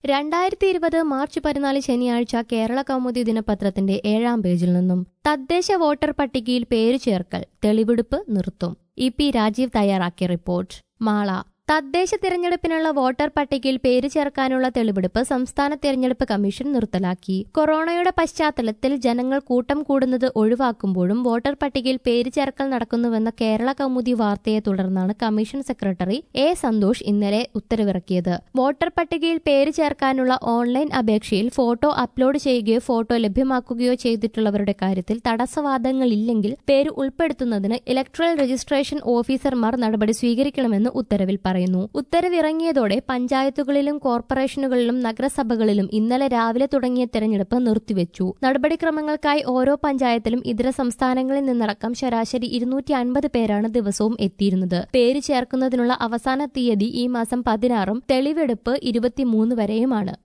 2020 March 14 ശനിയാഴ്ച കേരള കൗമുദി ദിനപത്രത്തിന്റെ 7-ാം പേജിൽ നിന്നും തദ്ദേശ വോട്ടർ പട്ടികയിൽ പേര് ചേർക്കൽ തെളിവെടുപ്പ് നിർത്തും. ഇ.പി. രാജീവ് തയ്യാറാക്കിയ റിപ്പോർട്ട്. മാള. തദ്ദേശ തിരഞ്ഞെടുപ്പിനുള്ള വോട്ടർ പട്ടികയിൽ പേര് ചേർക്കാനുള്ള തെളിവെടുപ്പ് സംസ്ഥാന തിരഞ്ഞെടുപ്പ് കമ്മീഷൻ നിർത്തലാക്കി. കൊറോണയുടെ പശ്ചാത്തലത്തിൽ ജനങ്ങൾ കൂട്ടം കൂടുന്നത് ഒഴിവാക്കുമ്പോഴും വോട്ടർ പട്ടികയിൽ പേര് ചേർക്കൽ നടക്കുന്നുവെന്ന കേരള കൗമുദി വാർത്തയെ തുടർന്നാണ് കമ്മീഷൻ സെക്രട്ടറി എ. സന്തോഷ് ഇന്നലെ ഉത്തരവിറക്കിയത്. വോട്ടർ പട്ടികയിൽ പേര് ചേർക്കാനുള്ള ഓൺലൈൻ അപേക്ഷയിൽ ഫോട്ടോ അപ്ലോഡ് ചെയ്യുകയോ ഫോട്ടോ ലഭ്യമാക്കുകയോ ചെയ്തിട്ടുള്ളവരുടെ കാര്യത്തിൽ തടസ്സവാദങ്ങളില്ലെങ്കിൽ പേര് ഉൾപ്പെടുത്തുന്നതിന് ഇലക്ട്രൽ രജിസ്ട്രേഷൻ ഓഫീസർമാർ നടപടി സ്വീകരിക്കണമെന്ന് ഉത്തരവിൽ പറയുന്നു. ഉത്തരവിറങ്ങിയതോടെ പഞ്ചായത്തുകളിലും കോർപ്പറേഷനുകളിലും നഗരസഭകളിലും ഇന്നലെ രാവിലെ തുടങ്ങിയ തെരഞ്ഞെടുപ്പ് നിർത്തിവെച്ചു. നടപടിക്രമങ്ങൾക്കായി ഓരോ പഞ്ചായത്തിലും ഇതര സംസ്ഥാനങ്ങളിൽ നിന്നടക്കം ശരാശരി 250 പേരാണ് ദിവസവും എത്തിയിരുന്നത്. പേര് ചേർക്കുന്നതിനുള്ള അവസാന തീയതി ഈ മാസം 16-ഉം തെളിവെടുപ്പ് 23 വരെയുമാണ്.